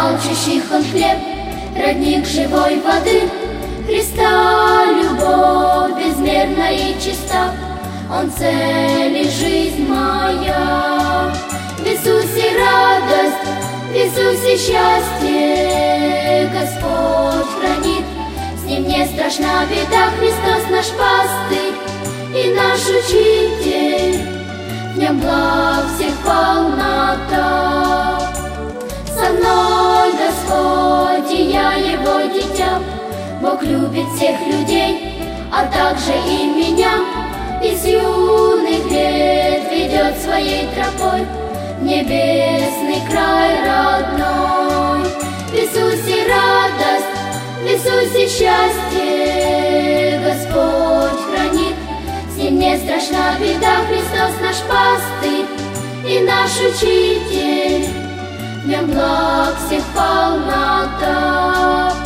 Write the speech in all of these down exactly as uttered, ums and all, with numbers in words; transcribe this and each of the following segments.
алчущих он хлеб, родник живой воды. Христа любовь безмерна и чиста, Он цель и жизнь моя. В Иисусе радость, в Иисусе счастье, Господь хранит, с Ним не страшна беда. Христос наш пастырь и наш учитель, в Нем благ всех полнота. Со мной Господь, и я Его дитя, Бог любит всех людей, а также и меня. Из юных лет ведет своей тропой в небесный край родной. В Иисусе радость, в Иисусе счастье, Господь хранит, с Ним не страшна беда. Христос наш пастырь и наш учитель, в Нем благ всех полнота.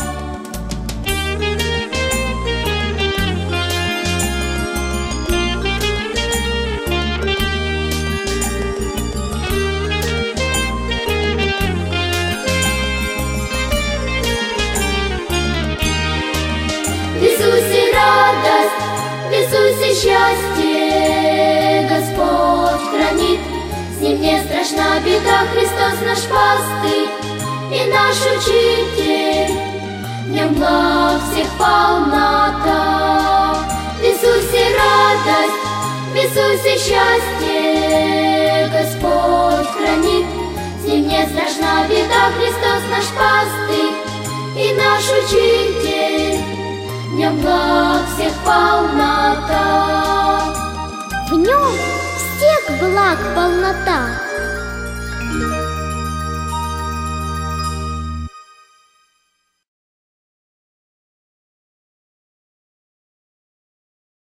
В Иисусе радость, в Иисусе счастье, Господь хранит, с Ним не страшна беда. Христос наш пастырь и наш учитель, в Нем благ всех полнота. В Иисусе радость, в Иисусе счастье, Господь хранит, с Ним не страшна беда. Христос наш пастырь и наш учитель, в Нем благ всех полнота. В Нем всех благ полнота.